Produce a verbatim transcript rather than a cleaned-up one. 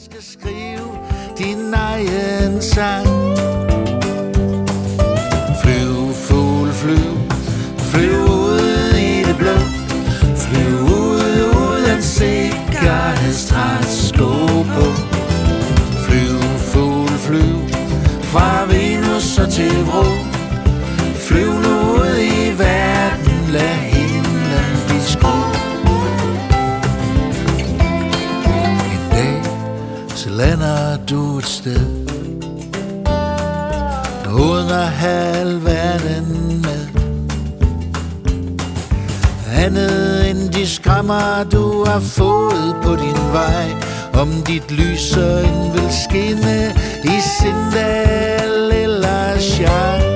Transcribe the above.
skal skrive din egen sang. Flyv, fugl, flyv, flyv ud i det blå. Flyv ud uden sikkerhedstræsko på. Flyv, fugl, flyv, fra Venus og til Vrå. Flyv nu ud i verden, lad himlen blive skrå. En dag, så lander du et sted, uden at have alverden med. Andet end de skræmmer, du har fået på din vej. Om dit lys og en vil skinne i Sindal eller Shanghai.